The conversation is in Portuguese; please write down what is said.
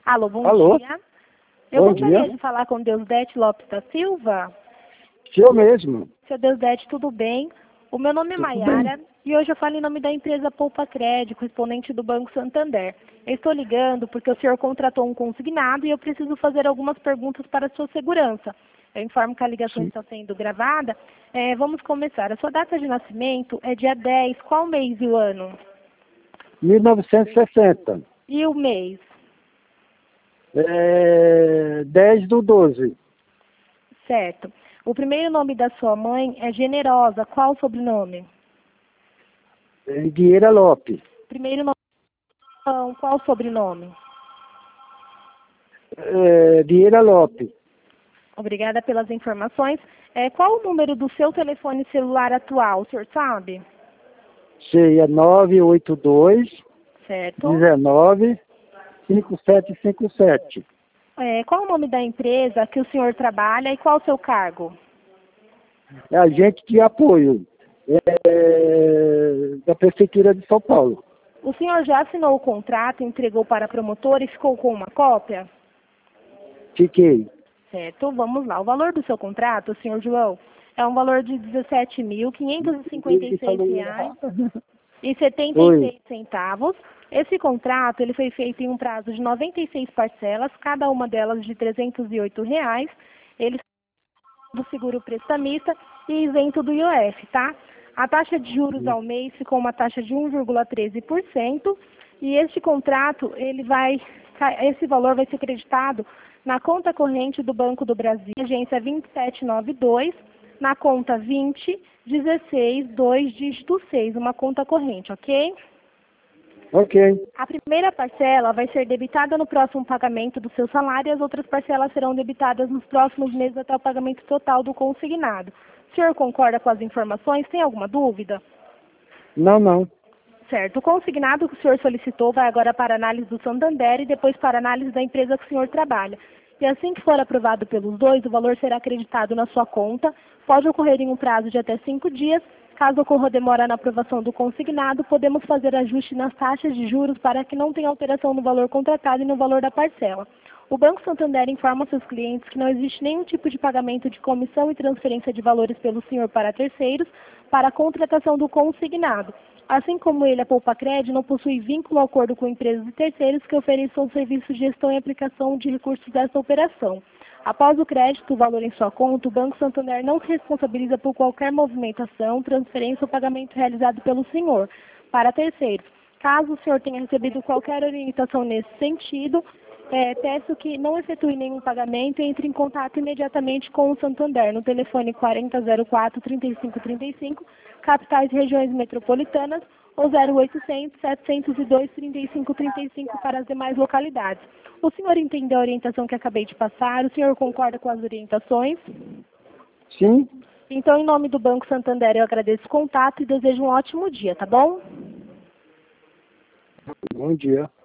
Alô, bom Alô? dia. Eu Bom gostaria dia. de falar com Deusdete Lopes da Silva. Eu mesmo. Seu Deusdete, tudo bem? O meu nome é Tudo Maiara bem. e hoje eu falo em nome da empresa Poupa Crédito, correspondente do Banco Santander. Eu estou ligando porque o senhor contratou um consignado e eu preciso fazer algumas perguntas para a sua segurança. Eu informo que a ligação Sim. está sendo gravada. Vamos começar. A sua data de nascimento é dia 10. Qual mês e o ano? 1960. E o mês? 10/12. Certo. O primeiro nome da sua mãe é Generosa. Qual o sobrenome? Vieira Lopes. Primeiro nome, não. Qual o sobrenome? Vieira Lopes. Obrigada pelas informações. Qual o número do seu telefone celular atual, o senhor sabe? Cheia 982 Certo. 19 5757. Qual o nome da empresa que o senhor trabalha e qual o seu cargo? É agente de apoio da Prefeitura de São Paulo. O senhor já assinou o contrato, entregou para a promotora e ficou com uma cópia? Fiquei. Certo, vamos lá. O valor do seu contrato, senhor João, é um valor de R$ 17.556,76. Esse contrato ele foi feito em um prazo de 96 parcelas, cada uma delas de R$ 308. Ele é do seguro prestamista e isento do IOF, tá? A taxa de juros ao mês ficou uma taxa de 1,13% e este contrato, esse valor vai ser creditado na conta corrente do Banco do Brasil, agência 2792, na conta 2016 2 dígito 6, uma conta corrente, ok? Ok. A primeira parcela vai ser debitada no próximo pagamento do seu salário e as outras parcelas serão debitadas nos próximos meses até o pagamento total do consignado. O senhor concorda com as informações? Tem alguma dúvida? Não. Certo. O consignado que o senhor solicitou vai agora para análise do Santander e depois para análise da empresa que o senhor trabalha. E assim que for aprovado pelos dois, o valor será acreditado na sua conta. Pode ocorrer em um prazo de até 5 dias. Caso ocorra demora na aprovação do consignado, podemos fazer ajuste nas taxas de juros para que não tenha alteração no valor contratado e no valor da parcela. O Banco Santander informa seus clientes que não existe nenhum tipo de pagamento de comissão e transferência de valores pelo senhor para terceiros para a contratação do consignado. Assim como ele, a Poupa Crédito não possui vínculo ou acordo com empresas e terceiros que ofereçam serviço de gestão e aplicação de recursos dessa operação. Após o crédito, o valor em sua conta, o Banco Santander não se responsabiliza por qualquer movimentação, transferência ou pagamento realizado pelo senhor para terceiros. Caso o senhor tenha recebido qualquer orientação nesse sentido, peço que não efetue nenhum pagamento e entre em contato imediatamente com o Santander no telefone 4004-3535, capitais e regiões metropolitanas, ou 0800-702-3535 para as demais localidades. O senhor entendeu a orientação que acabei de passar? O senhor concorda com as orientações? Sim. Então, em nome do Banco Santander, eu agradeço o contato e desejo um ótimo dia, tá bom? Bom dia.